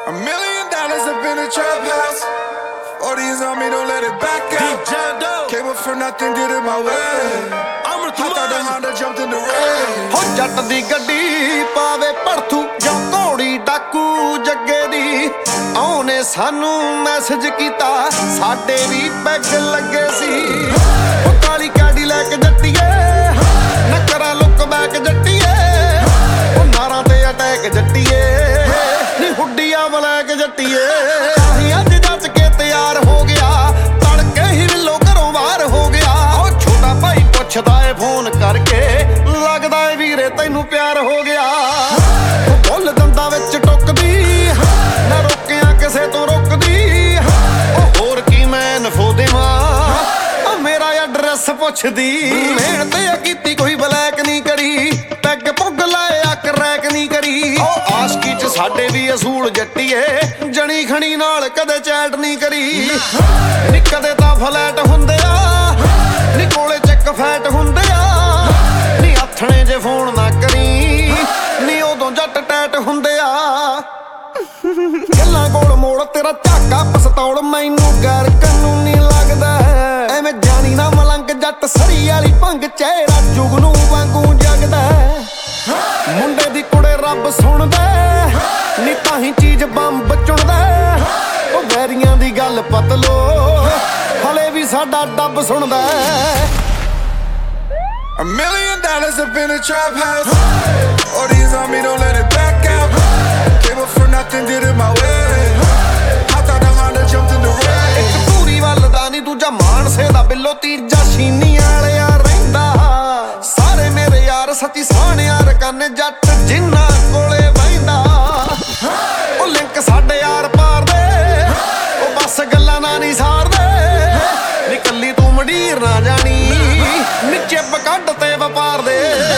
$1,000,000 up in the trap house. 40s on me, don't let it back out. Came up from nothing, did it my way. Hopped out the Honda, jumped in the rain. ਹੋ ਜੱਟ ਦੀ ਗੱਡੀ ਪਾਵੇ ਭੜਥੂ ਜਾਂ ਘੋੜੀ ਡਾਕੂ ਜੱਗੇ ਦੀ ਆਉਨੇ ਸਾਨੂੰ ਮੈਸੇਜ ਕੀਤਾ ਸਾਡੇ ਵੀ ਪੈਗ ਲੱਗੇ ਸੀ ਉਹ ਕਾਲੀ ਕਾਡੀ ਲੈ ਕੇ ਜੱਟੀਏ ਨਾ ਕਰਾਂ ਲੁੱਕ ਬੈਕ ਜੱਟੀਏ ਉਹ ਨਾਰਾਂ ਤੇ ਅਟੈਕ ਜੱਟੀਏ ਨੀ ਹੁੱਡੀਆਂ ਬਲੈਕ ਜੱਟੀਏ ਅਸੀਂ ਅੱਜ ਜੱਜ ਕੇ ਤਿਆਰ ਹੋ ਗਿਆ ਤੜਕੇ ਹੀ ਵਿੱਲੋ ਘਰੋਂ ਬਾਹਰ ਹੋ ਗਿਆ ਉਹ ਛੋਟਾ ਭਾਈ ਪੁੱਛਦਾ ਏ ਫੋਨ ਕਰਕੇ ਲੱਗਦਾ ਏ ਵੀਰੇ ਤੈਨੂੰ ਪਿਆਰ ਹੋ ਗਿਆ ਉਹ ਬੁੱਲ ਦੰਦਾਂ ਵਿੱਚ ਟੁੱਕਦੀ ਨਾ ਰੋਕਿਆ ਕਿਸੇ ਤੋਂ ਰੁਕਦੀ ਉਹ ਹੋਰ ਕੀ ਮੈਂ ਨਫੋ ਦੇਵਾਂ ਮੇਰਾ ਐਡਰੈਸ ਪੁੱਛਦੀ ਮਿਹਨਤ ਕੀਤੀ ਕੋਈ ਬਲੈਕ ਨਹੀਂ ਕਰੀ ਪੈਗ ਪੁੱਗ ਲਾਇਆ ਕਰੈਕ ਨਹੀਂ ਕਰੀ ਉਹ ਆਸ਼ਕੀ ਚ ਸਾਡੇ ਵੀ ਅਸੂਲ ਜੱਟੀਏ ਜਣੀ ਖਣੀ ਨਾਲ ਕਦੇ ਚੈਟ ਨਹੀਂ ਕਰੀ ਨੀ ਕਦੇ ਤਾਂ ਫਲੈਟ ਹੁੰਦੇ ਆ ਨੀ ਕੋਲੇ ਚੱਕ ਫੈਟ ਹੁੰਦੇ ਆ ਨੀ ਹੱਥਣੇ ਜੇ ਫੋਨ ਨਾ ਕਰੀ ਨੀ ਉਦੋਂ ਜੱਟ ਟੈਟ ਹੁੰਦੇ ਆ ਗੱਲਾਂ ਕੋਲ ਮੋੜ ਤੇਰਾ ਝਾਕਾ ਪਸਤੌਲ ਮੈਨੂੰ ਗੈਰ ਕਾਨੂੰਨੀ ਲੱਗਦਾ ਐਵੇਂ ਜਾਣੀ ਨਾ ਮਲੰਗ ਜੱਟ ਸਰੀ ਵਾਲੀ ਭੰਗ ਚਿਹਰਾ ਜੁਗਨੂ ਵਾਂਗੂ ਜਗਦਾ ਮੁੰਡੇ ਦੀ ਕੁੜੇ ਰੱਬ ਸੁਣਦਾ ਨੀ ਤਾਂ ਹੀ ਚੀਜ਼ ਬੰਬ ਚੁਣਦਾ ਉਹ ਵੈਰੀਆਂ ਦੀ ਗੱਲ ਪਤਲੋ ਹਲੇ ਵੀ ਸਾਡਾ ਡੱਬ ਸੁਣਦਾ $1,000,000 up in the trap house. 40s on me, don't let it back out. Came up from nothing, did it my way. Hopped out the Honda, jumped in the rain. ਇੱਕ ਧੂਰੀ ਵੱਲ ਦਾ ਨੀ ਦੂਜਾ ਮਾਨਸੇ ਦਾ ਬਿੱਲੋ ਤੀਜਾ ਛੀਨੀ ਵਾਲਿਆ ਰਹਿੰਦਾ ਸਾਰੇ ਮੇਰੇ ਯਾਰ ਸੱਚੀ ਸਾਣਿਆ ਰਕਾਨੇ ਜੱਟ ਜਿੰਨਾ ਕੋਲੇ ਬਹਿੰਦਾ ਉਹ ਲਿੰਕ ਸਾਡੇ ਯਾਰ ਪਾਰ ਦੇ ਉਹ ਬਸ ਗੱਲਾਂ ਨਾ ਨਹੀਂ ਸਾਰਦੇ ਨੀ ਕੱਲੀ ਤੂੰ ਮੰਡੀਰ ਨਾ ਜਾਣੀ ਨੀ ਚਿੱਬ ਕੱਢ ਤੇ ਵਪਾਰ ਦੇ